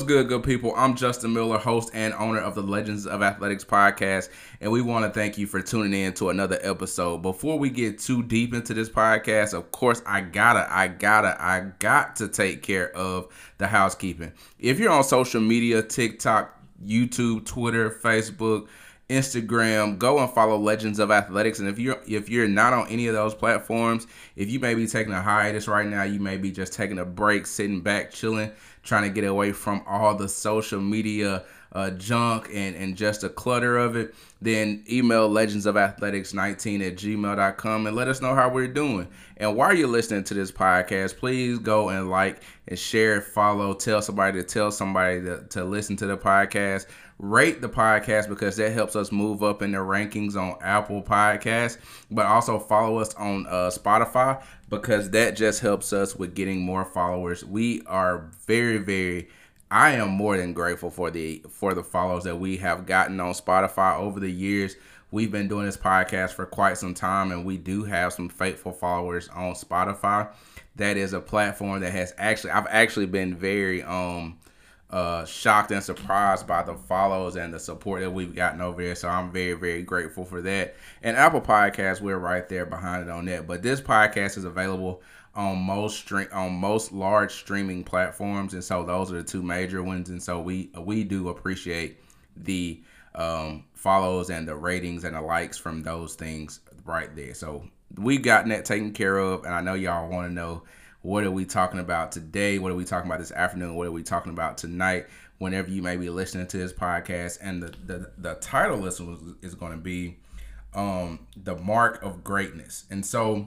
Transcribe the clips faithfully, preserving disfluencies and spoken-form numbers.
good, good people? I'm Justin Miller, host and owner of the Legends of Athletics podcast, and we want to thank you for tuning in to another episode. Before we get too deep into this podcast, of course, I gotta, I gotta, I got to take care of the housekeeping. If you're on social media, TikTok, YouTube, Twitter, Facebook, Instagram, go and follow Legends of Athletics. And if you're if you're not on any of those platforms, if you may be taking a hiatus right now, you may be just taking a break, sitting back, chilling, trying to get away from all the social media uh, junk and, and just the clutter of it, then email legends of athletics nineteen at gmail dot com and let us know how we're doing. And while you're listening to this podcast, please go and like and share, follow, tell somebody to tell somebody to, to listen to the podcast. Rate the podcast because that helps us move up in the rankings on Apple Podcasts, but also follow us on uh, Spotify because that just helps us with getting more followers. We are very, very, I am more than grateful for the for the follows that we have gotten on Spotify over the years. We've been doing this podcast for quite some time, and we do have some faithful followers on Spotify. That is a platform that has actually, I've actually been very, um, Uh, shocked and surprised by the follows and the support that we've gotten over there. So I'm very, very grateful for that. And Apple Podcasts, we're right there behind it on that. But this podcast is available on most stream on most large streaming platforms, and so those are the two major ones. And so we we do appreciate the um, follows and the ratings and the likes from those things right there. So we've gotten that taken care of, and I know y'all want to know, what are we talking about today? What are we talking about this afternoon? What are we talking about tonight? Whenever you may be listening to this podcast, and the the, the title list is going to be um, the mark of greatness. And so,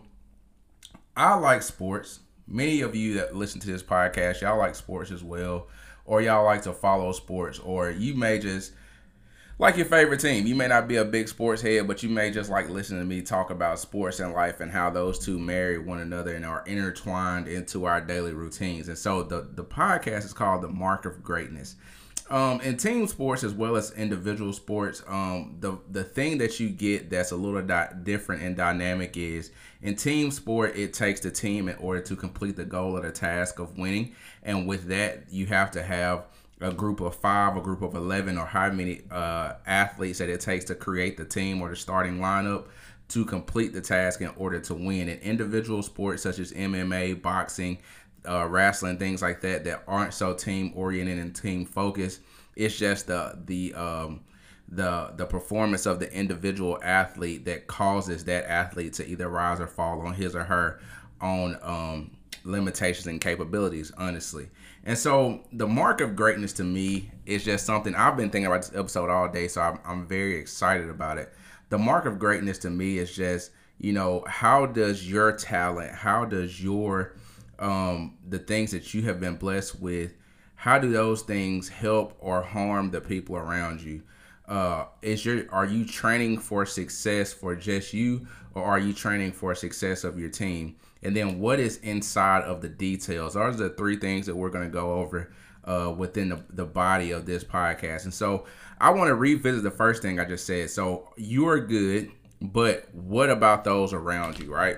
I like sports. Many of you that listen to this podcast, y'all like sports as well, or y'all like to follow sports, or you may just like your favorite team. You may not be a big sports head, but you may just like listening to me talk about sports and life and how those two marry one another and are intertwined into our daily routines. And so the, the podcast is called The Mark of Greatness. Um, in team sports as well as individual sports, um, the, the thing that you get that's a little di- different and dynamic is in team sport, it takes the team in order to complete the goal or the task of winning. And with that, you have to have a group of five, a group of eleven, or how many uh, athletes that it takes to create the team or the starting lineup to complete the task in order to win. In individual sports such as M M A, boxing, uh, wrestling, things like that that aren't so team oriented and team focused, it's just the the um, the the performance of the individual athlete that causes that athlete to either rise or fall on his or her own um, limitations and capabilities, honestly. And so the mark of greatness to me is just something I've been thinking about this episode all day, so I'm, I'm very excited about it. The mark of greatness to me is just, you know, how does your talent, how does your, um, the things that you have been blessed with, how do those things help or harm the people around you? Uh, is your, are you training for success for just you, or are you training for success of your team? And then what is inside of the details? Those are the three things that we're going to go over uh, within the, the body of this podcast. And so I want to revisit the first thing I just said. So you are good, but what about those around you, right?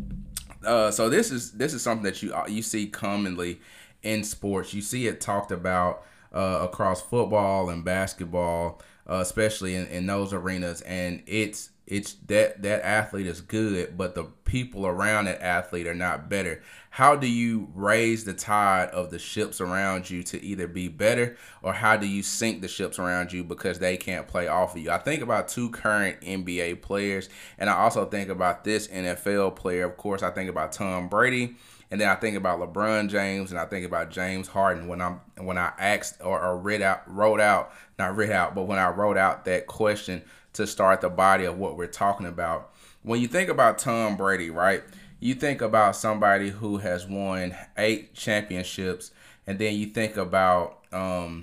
Uh, so this is this is something that you you see commonly in sports. You see it talked about uh, across football and basketball, uh, especially in, in those arenas. And it's It's that that athlete is good, but the people around that athlete are not better. How do you raise the tide of the ships around you to either be better, or how do you sink the ships around you because they can't play off of you? I think about two current N B A players, and I also think about this N F L player. Of course, I think about Tom Brady, and then I think about LeBron James, and I think about James Harden when I'm when I asked or, or read out wrote out not read out, but when I wrote out that question to start the body of what we're talking about. When you think about Tom Brady, right, you think about somebody who has won eight championships, and then you think about um,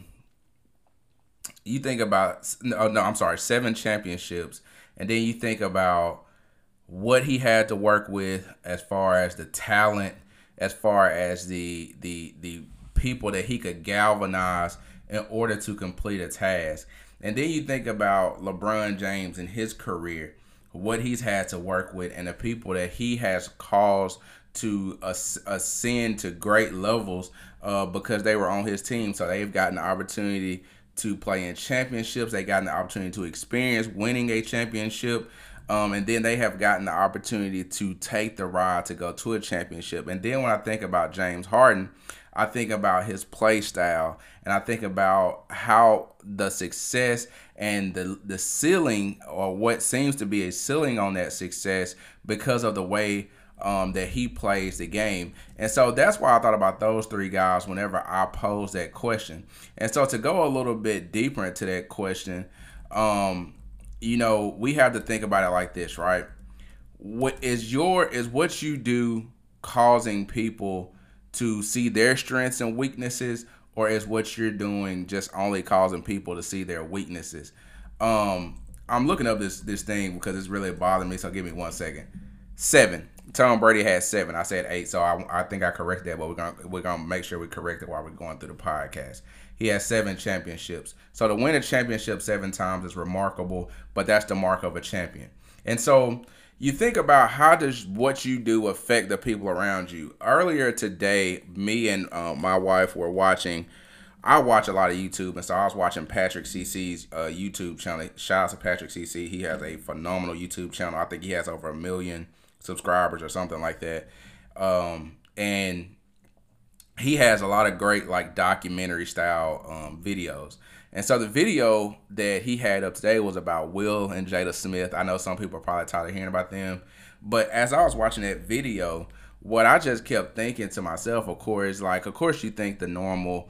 you think about no, no, I'm sorry, seven championships, and then you think about what he had to work with as far as the talent, as far as the the the people that he could galvanize in order to complete a task. And then you think about LeBron James and his career, what he's had to work with, and the people that he has caused to ascend to great levels uh, because they were on his team. So they've gotten the opportunity to play in championships. They gotten the opportunity to experience winning a championship. Um, and then they have gotten the opportunity to take the ride to go to a championship. And then when I think about James Harden, I think about his play style, and I think about how the success and the the ceiling, or what seems to be a ceiling on that success, because of the way um, that he plays the game. And so that's why I thought about those three guys whenever I posed that question. And so to go a little bit deeper into that question, um, you know, we have to think about it like this, right? What is your is what you do causing people to see their strengths and weaknesses, or is what you're doing just only causing people to see their weaknesses? Um, I'm looking up this this thing because it's really bothering me. So give me one second. Seven. Tom Brady had seven. I said eight, so I, I think I corrected that, but we're gonna we're gonna make sure we correct it while we're going through the podcast. He has seven championships. So to win a championship seven times is remarkable, but that's the mark of a champion. And so you think about, how does what you do affect the people around you? Earlier today, me and uh, my wife were watching, I watch a lot of YouTube, and so I was watching Patrick C C's uh, YouTube channel. Shout out to Patrick C C. He has a phenomenal YouTube channel. I think he has over a million subscribers or something like that. Um, and he has a lot of great like documentary style um, videos. And so the video that he had up today was about Will and Jada Smith. I know some people are probably tired of hearing about them, but as I was watching that video, what I just kept thinking to myself, of course, like, of course you think the normal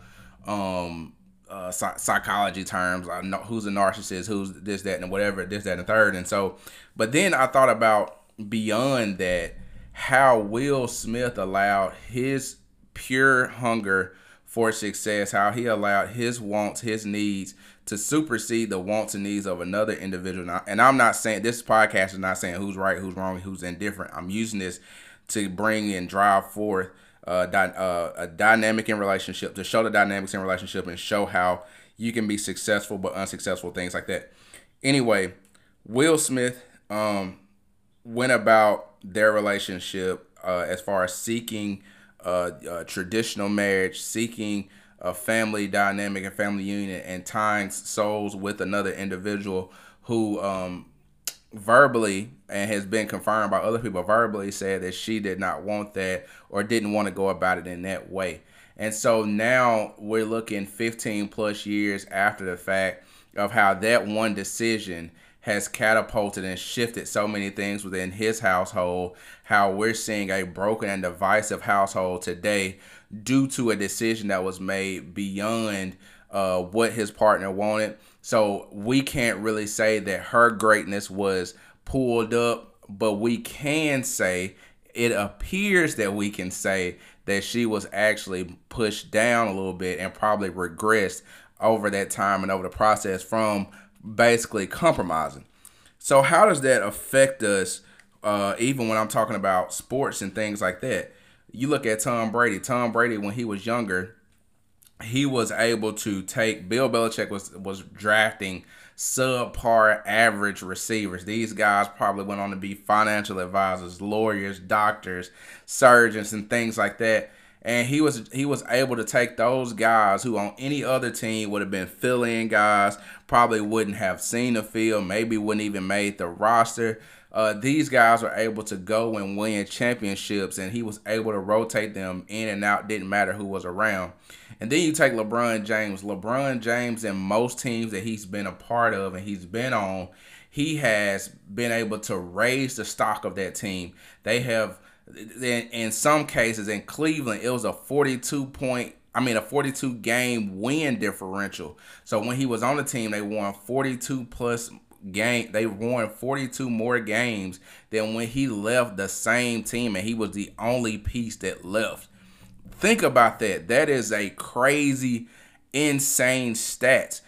um, uh, psychology terms, I know who's a narcissist, who's this, that, and whatever, this, that, and the third. And so, but then I thought about beyond that, how Will Smith allowed his pure hunger for success, how he allowed his wants, his needs to supersede the wants and needs of another individual. And I'm not saying, this podcast is not saying who's right, who's wrong, who's indifferent. I'm using this to bring and drive forth uh, dy- uh, a dynamic in relationship, to show the dynamics in relationship and show how you can be successful but unsuccessful, things like that. Anyway, Will Smith um, went about their relationship uh, as far as seeking Uh, uh, traditional marriage, seeking a family dynamic and family union, and tying souls with another individual who um, verbally, and has been confirmed by other people, verbally said that she did not want that, or didn't want to go about it in that way. And so now we're looking fifteen plus years after the fact of how that one decision has catapulted and shifted so many things within his household, how we're seeing a broken and divisive household today due to a decision that was made beyond uh, what his partner wanted. So we can't really say that her greatness was pulled up, but we can say, it appears that we can say that she was actually pushed down a little bit and probably regressed over that time and over the process from basically compromising. So how does that affect us, uh, even when I'm talking about sports and things like that? You look at Tom Brady. Tom Brady, when he was younger, he was able to take, Bill Belichick was, was drafting subpar average receivers. These guys probably went on to be financial advisors, lawyers, doctors, surgeons, and things like that. And he was he was able to take those guys who on any other team would have been fill-in guys, probably wouldn't have seen the field, maybe wouldn't even made the roster. Uh, these guys were able to go and win championships, and he was able to rotate them in and out, didn't matter who was around. And then you take LeBron James. LeBron James, in most teams that he's been a part of and he's been on, he has been able to raise the stock of that team. They have, in, in some cases, in Cleveland, it was a forty-two point, I mean, a forty-two game win differential. So when he was on the team, they won forty-two plus game. They won forty-two more games than when he left the same team, and he was the only piece that left. Think about that. That is a crazy, insane stats.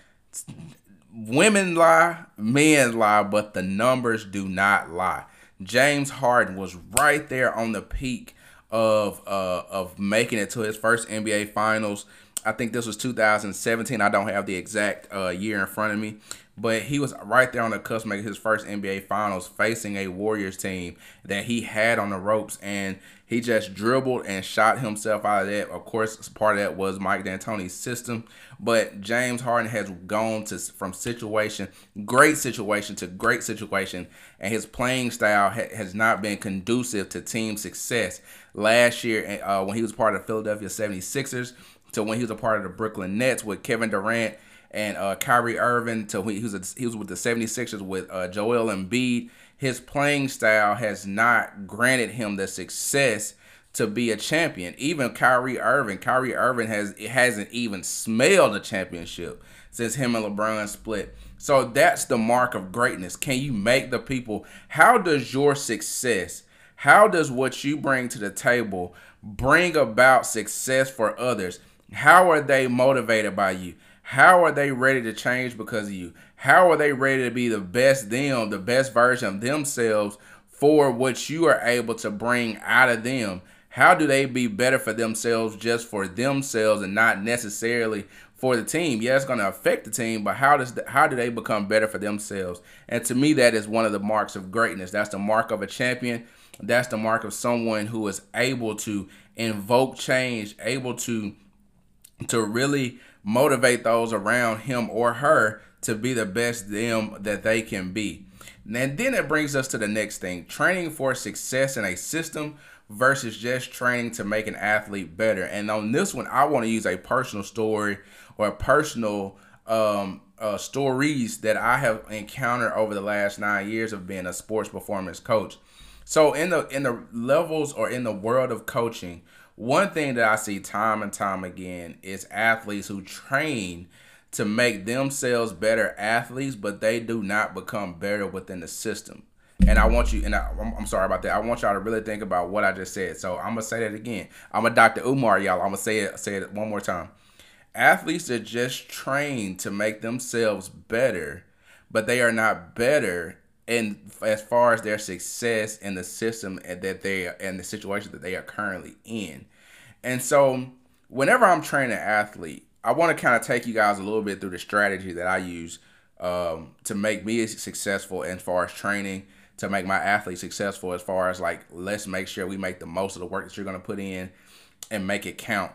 Women lie, men lie, but the numbers do not lie. James Harden was right there on the peak of uh, of making it to his first N B A Finals. I think this was two thousand seventeen. I don't have the exact uh, year in front of me, but he was right there on the cusp of making his first N B A Finals, facing a Warriors team that he had on the ropes, and he just dribbled and shot himself out of that. Of course, part of that was Mike D'Antoni's system, but James Harden has gone to from situation, great situation to great situation, and his playing style ha- has not been conducive to team success. Last year, uh, when he was part of the Philadelphia seventy-sixers, to when he was a part of the Brooklyn Nets with Kevin Durant and uh, Kyrie Irving, to when he was, a, he was with the seventy-sixers with uh, Joel Embiid, his playing style has not granted him the success to be a champion. Even Kyrie Irving, Kyrie Irving has it hasn't even smelled a championship since him and LeBron split. So that's the mark of greatness. Can you make the people? How does your success, how does what you bring to the table bring about success for others? How are they motivated by you? How are they ready to change because of you? How are they ready to be the best them, the best version of themselves for what you are able to bring out of them? How do they be better for themselves just for themselves and not necessarily for the team? Yeah, it's going to affect the team, but how does the, how do they become better for themselves? And to me, that is one of the marks of greatness. That's the mark of a champion. That's the mark of someone who is able to invoke change, able to to really motivate those around him or her to be the best them that they can be. And then it brings us to the next thing: training for success in a system versus just training to make an athlete better. And on this one, I want to use a personal story or a personal um, uh, stories that I have encountered over the last nine years of being a sports performance coach. So in the in the levels or in the world of coaching, one thing that I see time and time again is athletes who train to make themselves better athletes, but they do not become better within the system. And I want you, and I, I'm, I'm sorry about that. I want y'all to really think about what I just said. So I'm gonna say that again. I'm a Doctor Umar, y'all. I'm gonna say it, say it one more time. Athletes are just trained to make themselves better, but they are not better in as far as their success in the system and that they and the situation that they are currently in. And so whenever I'm training an athlete, I want to kind of take you guys a little bit through the strategy that I use um, to make me successful as far as training, to make my athletes successful as far as like, let's make sure we make the most of the work that you're going to put in and make it count.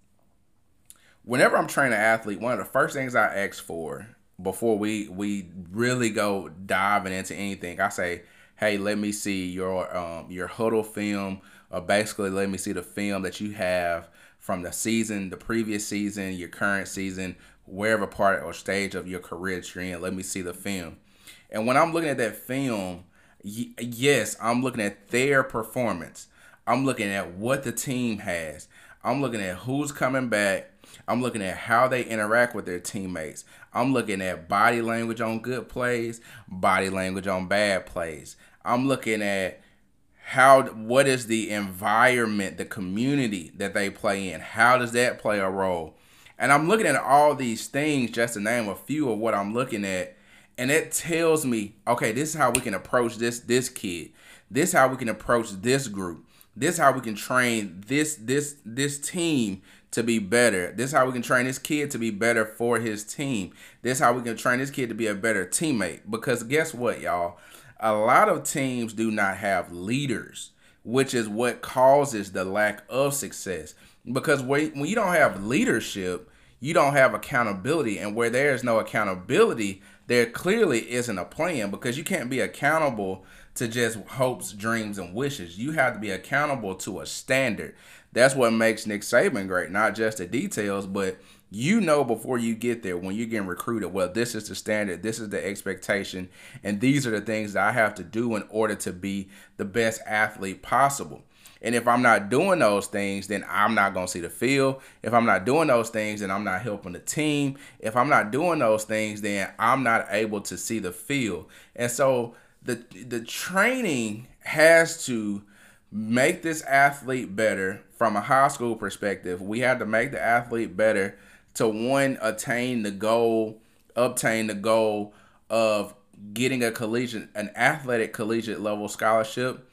Whenever I'm training an athlete, one of the first things I ask for before we we really go diving into anything, I say, hey, let me see your um, your huddle film, or basically let me see the film that you have from the season, the previous season, your current season, wherever part or stage of your career that you're in. Let me see the film. And when I'm looking at that film, y- yes, I'm looking at their performance. I'm looking at what the team has. I'm looking at who's coming back. I'm looking at how they interact with their teammates. I'm looking at body language on good plays, body language on bad plays. I'm looking at how, what is the environment, the community that they play in? How does that play a role? And I'm looking at all these things, just to name a few of what I'm looking at. And it tells me, okay, this is how we can approach this, this kid. This is how we can approach this group. This is how we can train this, this, this team to be better. This is how we can train this kid to be better for his team. This is how we can train this kid to be a better teammate. Because guess what, y'all? A lot of teams do not have leaders, which is what causes the lack of success. Because when you don't have leadership, you don't have accountability. And where there is no accountability, there clearly isn't a plan, because you can't be accountable to just hopes, dreams, and wishes. You have to be accountable to a standard. That's what makes Nick Saban great, not just the details, but you know before you get there, when you're getting recruited, well, this is the standard, this is the expectation, and these are the things that I have to do in order to be the best athlete possible. And if I'm not doing those things, then I'm not going to see the field. If I'm not doing those things, then I'm not helping the team. If I'm not doing those things, then I'm not able to see the field. And so the the training has to make this athlete better from a high school perspective. We have to make the athlete better to, one, attain the goal, obtain the goal of getting a collegiate, an athletic collegiate level scholarship,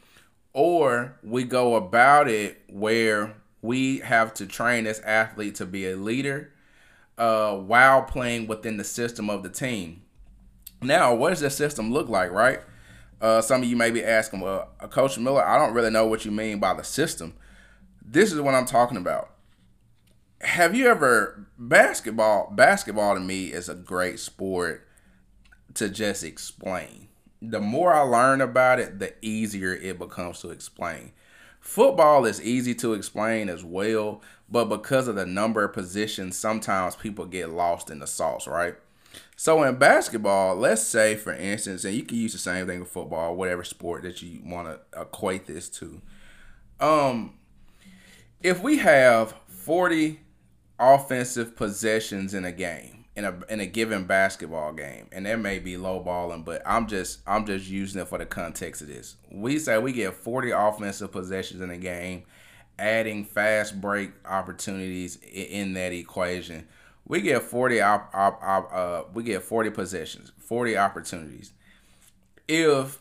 or we go about it where we have to train this athlete to be a leader uh, while playing within the system of the team. Now, what does this system look like, right? Uh, some of you may be asking, well, Coach Miller, I don't really know what you mean by the system. This is what I'm talking about. Have you ever basketball? Basketball to me is a great sport to just explain. The more I learn about it, the easier it becomes to explain. Football is easy to explain as well, but because of the number of positions, sometimes people get lost in the sauce, right? So in basketball, let's say, for instance, and you can use the same thing with football, whatever sport that you want to equate this to. Um, if we have forty offensive possessions in a game, in a in a given basketball game, and that may be low balling, but I'm just I'm just using it for the context of this. We say we get forty offensive possessions in a game, adding fast break opportunities in that equation. We get forty op, op, op, uh, we get forty possessions, forty opportunities. If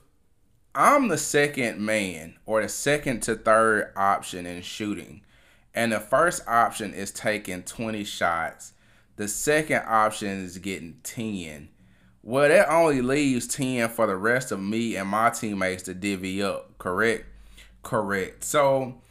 I'm the second man or the second to third option in shooting, and the first option is taking twenty shots, the second option is getting ten. Well, that only leaves ten for the rest of me and my teammates to divvy up, correct? Correct. So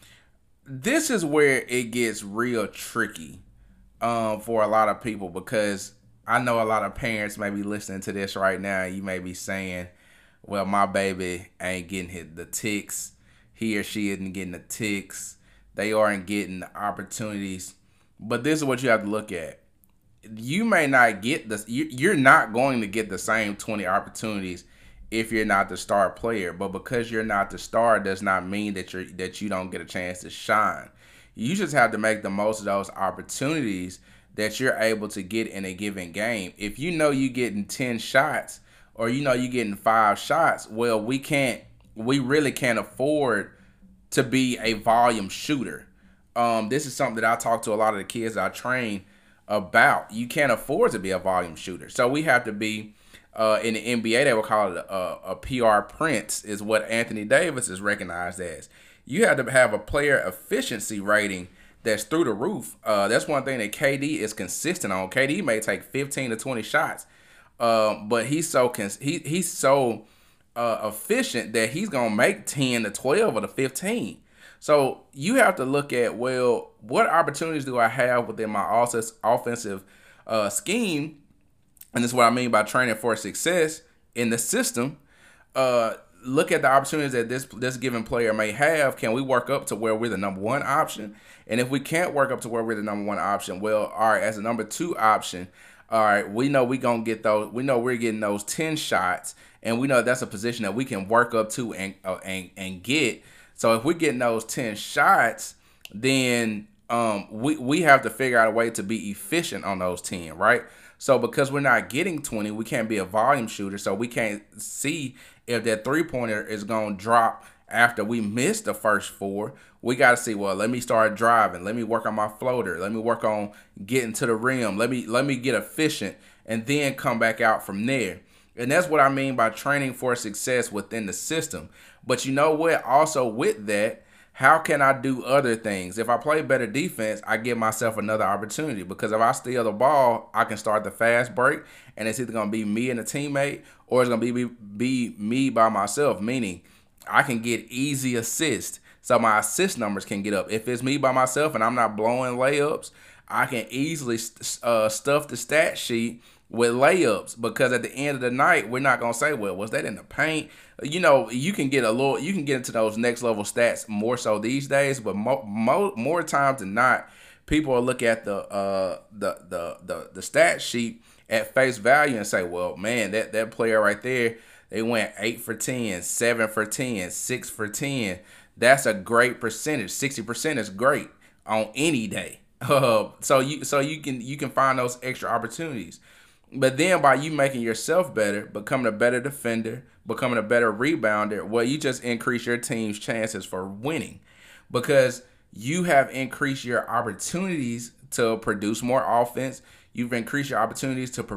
this is where it gets real tricky um, for a lot of people, because I know a lot of parents may be listening to this right now. You may be saying, well, my baby ain't getting hit the ticks. He or she isn't getting the ticks. They aren't getting the opportunities. But this is what you have to look at. You may not get this. You're not going to get the same twenty opportunities if you're not the star player. But because you're not the star does not mean that you're that you don't get a chance to shine. You just have to make the most of those opportunities that you're able to get in a given game. If you know you're getting ten shots, or you know you're getting five shots, well, we can't. We really can't afford to be a volume shooter. Um, this is something that I talk to a lot of the kids I train about. You can't afford to be a volume shooter. So we have to be, uh, in the N B A, they would call it a, a P R prince, is what Anthony Davis is recognized as. You have to have a player efficiency rating that's through the roof. Uh, that's one thing that K D is consistent on. K D may take fifteen to twenty shots, uh, but he's so cons- he he's so uh, efficient that he's gonna make ten to twelve or to fifteen. So you have to look at, well, what opportunities do I have within my offensive uh, scheme? And this is what I mean by training for success in the system. Uh, look at the opportunities that this this given player may have. Can we work up to where we're the number one option? And if we can't work up to where we're the number one option, well, all right, as a number two option, all right, we know we're going to get those. We know we're getting those ten shots, and we know that's a position that we can work up to and uh, and, and get. So if we're getting those ten shots, then um, we, we have to figure out a way to be efficient on those ten, right? So because we're not getting twenty, we can't be a volume shooter. So we can't see if that three-pointer is going to drop after we miss the first four. We got to see, well, let me start driving. Let me work on my floater. Let me work on getting to the rim. Let me, let me get efficient and then come back out from there. And that's what I mean by training for success within the system. But you know what? Also with that, how can I do other things? If I play better defense, I give myself another opportunity, because if I steal the ball, I can start the fast break, and it's either going to be me and a teammate, or it's going to be, be me by myself, meaning I can get easy assists. So my assist numbers can get up. If it's me by myself and I'm not blowing layups, I can easily uh, stuff the stat sheet with layups, because at the end of the night, we're not going to say, well, was that in the paint? You know, you can get a little, you can get into those next level stats more so these days, but mo- mo- more times than not, people will look at the, uh, the, the, the, the stat sheet at face value and say, well, man, that, that player right there, they went eight for ten, seven for ten, six for ten. That's a great percentage. sixty percent is great on any day. Uh, so you, so you can, you can find those extra opportunities. But then by you making yourself better, becoming a better defender, becoming a better rebounder, well, you just increase your team's chances for winning, because you have increased your opportunities to produce more offense. You've increased your opportunities to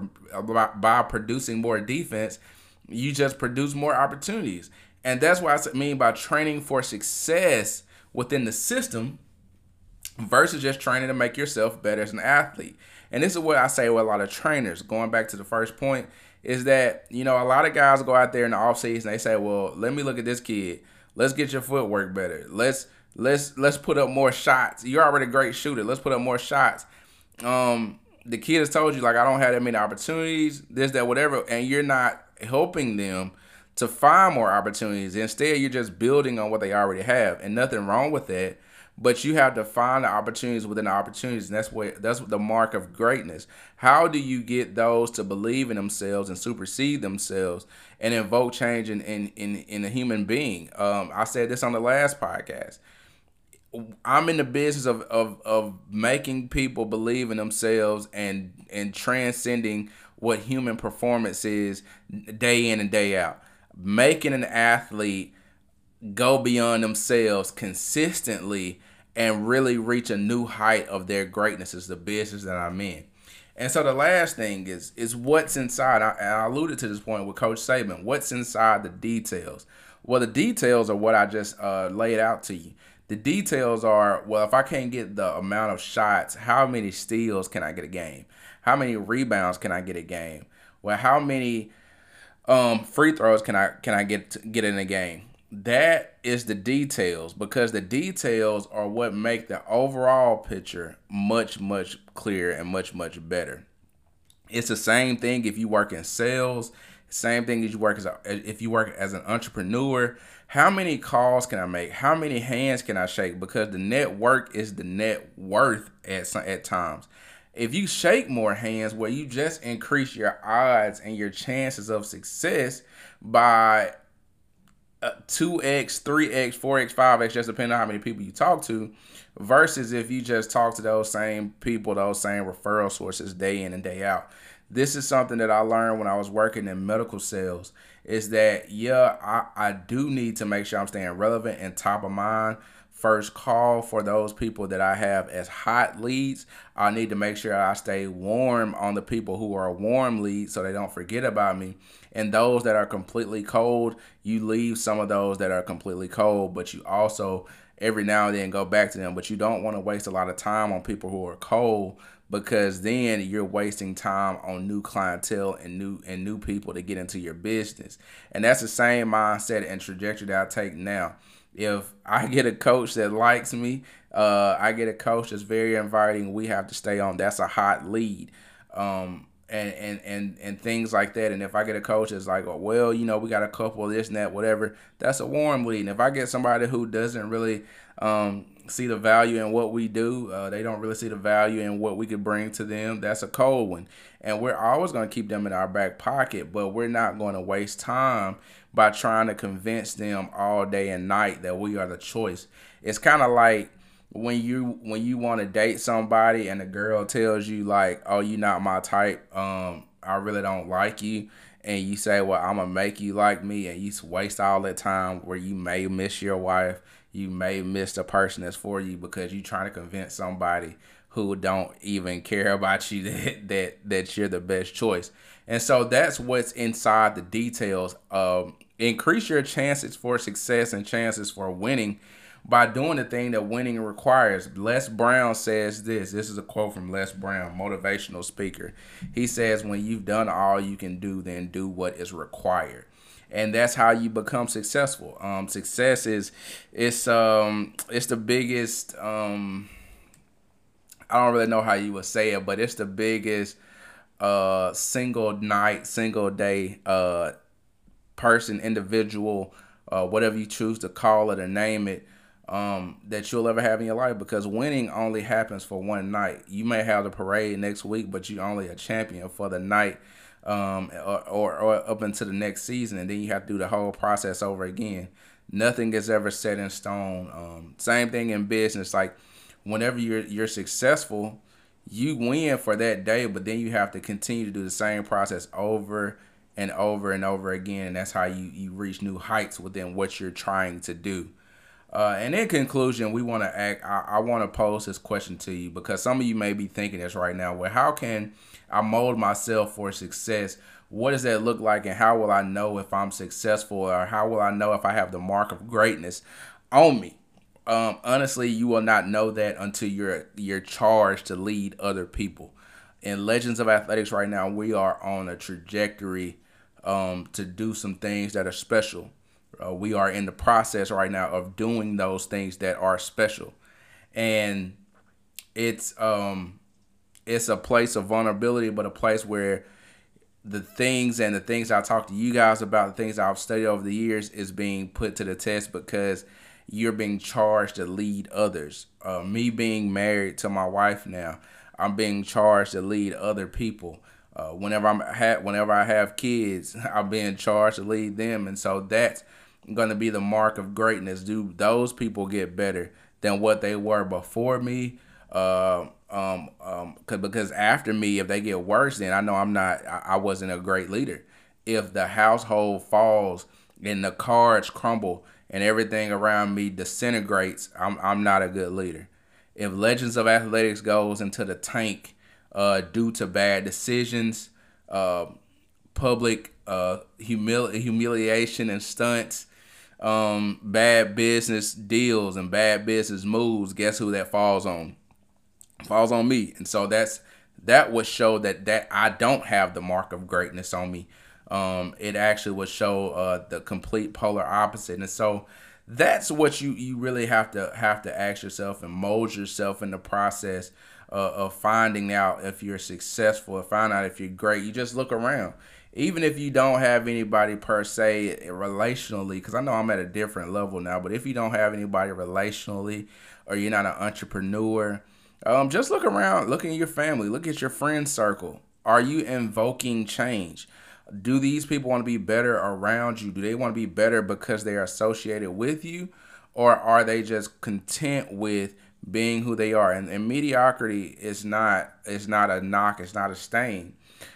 by producing more defense. You just produce more opportunities. And that's what I mean by training for success within the system versus just training to make yourself better as an athlete. And this is what I say with a lot of trainers. Going back to the first point, is that, you know, a lot of guys go out there in the offseason, they say, well, let me look at this kid. Let's get your footwork better. Let's let's let's put up more shots. You're already a great shooter. Let's put up more shots. Um, the kid has told you, like, I don't have that many opportunities, this, that, whatever, and you're not helping them to find more opportunities. Instead, you're just building on what they already have, and nothing wrong with that. But you have to find the opportunities within the opportunities, and that's what that's the mark of greatness. How do you get those to believe in themselves and supersede themselves and invoke change in in in, in a human being? Um, I said this on the last podcast. I'm in the business of, of of making people believe in themselves and and transcending what human performance is day in and day out. Making an athlete go beyond themselves consistently and really reach a new height of their greatness is the business that I'm in. And so the last thing is is what's inside. I, I alluded to this point with Coach Saban. What's inside the details? Well, the details are what I just uh, laid out to you. The details are, well, if I can't get the amount of shots, how many steals can I get a game? How many rebounds can I get a game? Well, how many um, free throws can I can I get to, get in a game? That is the details, because the details are what make the overall picture much, much clearer and much, much better. It's the same thing if you work in sales. Same thing as you work as a, if you work as an entrepreneur. How many calls can I make? How many hands can I shake? Because the network is the net worth at some, at times. If you shake more hands, where you just increase your odds and your chances of success by uh, two x, three x, four x, five x, just depending on how many people you talk to, versus if you just talk to those same people, those same referral sources day in and day out. This is something that I learned when I was working in medical sales, is that, yeah, I, I do need to make sure I'm staying relevant and top of mind. First call for those people that I have as hot leads. I need to make sure I stay warm on the people who are warm leads so they don't forget about me. And those that are completely cold, you leave some of those that are completely cold, but you also every now and then go back to them. But you don't want to waste a lot of time on people who are cold, because then you're wasting time on new clientele and new and new people to get into your business. And that's the same mindset and trajectory that I take now. If I get a coach that likes me, uh, I get a coach that's very inviting, we have to stay on. That's a hot lead. Um, and, and, and, and things like that. And if I get a coach that's like, oh, well, you know, we got a couple of this and that, whatever, that's a warm lead. And if I get somebody who doesn't really um, see the value in what we do, uh, they don't really see the value in what we could bring to them, that's a cold one. And we're always going to keep them in our back pocket, but we're not going to waste time by trying to convince them all day and night that we are the choice. It's kind of like when you when you want to date somebody and the girl tells you like, oh, you're not my type, um, I really don't like you. And you say, well, I'm going to make you like me. And you waste all that time where you may miss your wife. You may miss the person that's for you because you're trying to convince somebody who don't even care about you that, that, that you're the best choice. And so that's what's inside the details. Um, increase your chances for success and chances for winning by doing the thing that winning requires. Les Brown says this. This is a quote from Les Brown, motivational speaker. He says, when you've done all you can do, then do what is required. And that's how you become successful. Um, success is it's um it's the biggest um I don't really know how you would say it, but it's the biggest uh single night, single day uh person, individual, uh whatever you choose to call it or name it, um that you'll ever have in your life, because winning only happens for one night. You may have the parade next week, but you're only a champion for the night. Um, or, or, or up into the next season, and then you have to do the whole process over again. Nothing is ever set in stone. Um, same thing in business. Like whenever you're you're successful, you win for that day, but then you have to continue to do the same process over and over and over again, and that's how you you reach new heights within what you're trying to do. Uh, and in conclusion, we want to act. I, I want to pose this question to you, because some of you may be thinking this right now. Well, how can I mold myself for success? What does that look like, and how will I know if I'm successful, or how will I know if I have the mark of greatness on me? Um, honestly, you will not know that until you're you're charged to lead other people. in Legends of Athletics right now, we are on a trajectory um, to do some things that are special. Uh, we are in the process right now of doing those things that are special, and it's um, it's a place of vulnerability, but a place where the things and the things I talk to you guys about, the things I've studied over the years, is being put to the test because you're being charged to lead others. Uh, me being married to my wife now, I'm being charged to lead other people. Uh, whenever I'm ha- whenever I have kids, I'm being charged to lead them, and so that's going to be the mark of greatness. Do those people get better than what they were before me? Uh, um, um, cause, because after me, if they get worse, then I know I'm not. I, I wasn't a great leader. If the household falls and the cards crumble and everything around me disintegrates, I'm I'm not a good leader. If Legends of Athletics goes into the tank uh, due to bad decisions, uh, public uh, humili- humiliation and stunts, um, bad business deals and bad business moves, guess who that falls on? Falls on me. And so that's that would show that that I don't have the mark of greatness on me. Um, it actually would show uh, the complete polar opposite. And so that's what you, you really have to have to ask yourself and mold yourself in the process uh, of finding out if you're successful, or find out if you're great. You just look around. Even if you don't have anybody per se relationally, because I know I'm at a different level now, but if you don't have anybody relationally, or you're not an entrepreneur, um, just look around, look in your family, look at your friend circle. Are you invoking change? Do these people want to be better around you? Do they want to be better because they are associated with you? Or are they just content with being who they are? And, and mediocrity is not is not a knock, it's not a stain.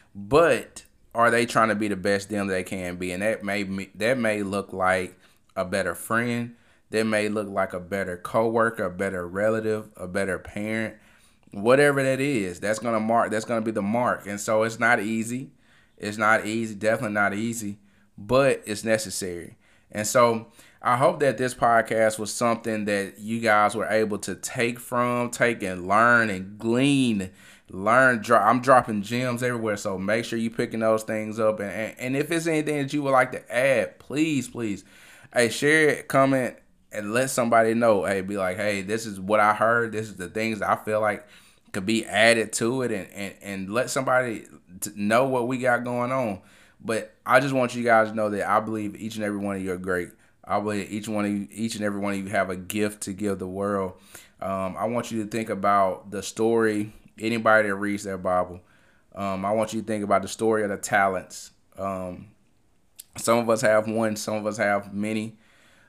But are they trying to be the best them they can be? And that may that may look like a better friend. That may look like a better coworker, a better relative, a better parent. Whatever that is, that's gonna mark. That's gonna be the mark. And so it's not easy. It's not easy, definitely not easy, but it's necessary. And so I hope that this podcast was something that you guys were able to take from, take and learn and glean, learn. Dro- I'm dropping gems everywhere, so make sure you're picking those things up. And, and, and if it's anything that you would like to add, please, please, hey, share it, comment, and let somebody know. Hey, be like, hey, this is what I heard. This is the things I feel like could be added to it, and, and, and let somebody to know what we got going on. But I just want you guys to know that I believe each and every one of you are great. I believe each one of you, each and every one of you have a gift to give the world. Um, I want you to think about the story. Anybody that reads their Bible, um, I want you to think about the story of the talents. Um, some of us have one, some of us have many,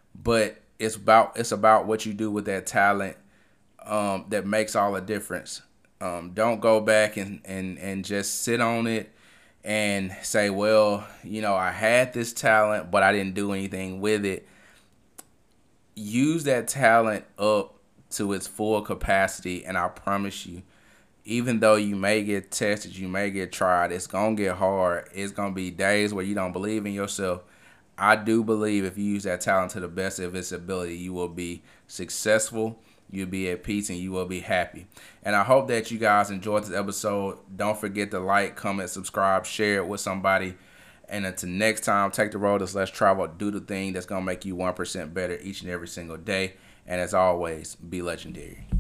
but it's about it's about what you do with that talent um, that makes all the difference. Um, don't go back and, and, and just sit on it and say, well, you know, I had this talent, but I didn't do anything with it. Use that talent up to its full capacity, and I promise you, even though you may get tested, you may get tried, it's going to get hard. It's going to be days where you don't believe in yourself. I do believe if you use that talent to the best of its ability, you will be successful. You'll be at peace and you will be happy. And I hope that you guys enjoyed this episode. Don't forget to like, comment, subscribe, share it with somebody. And until next time, take the road that's less traveled. Do the thing that's going to make you one percent better each and every single day. And as always, be legendary.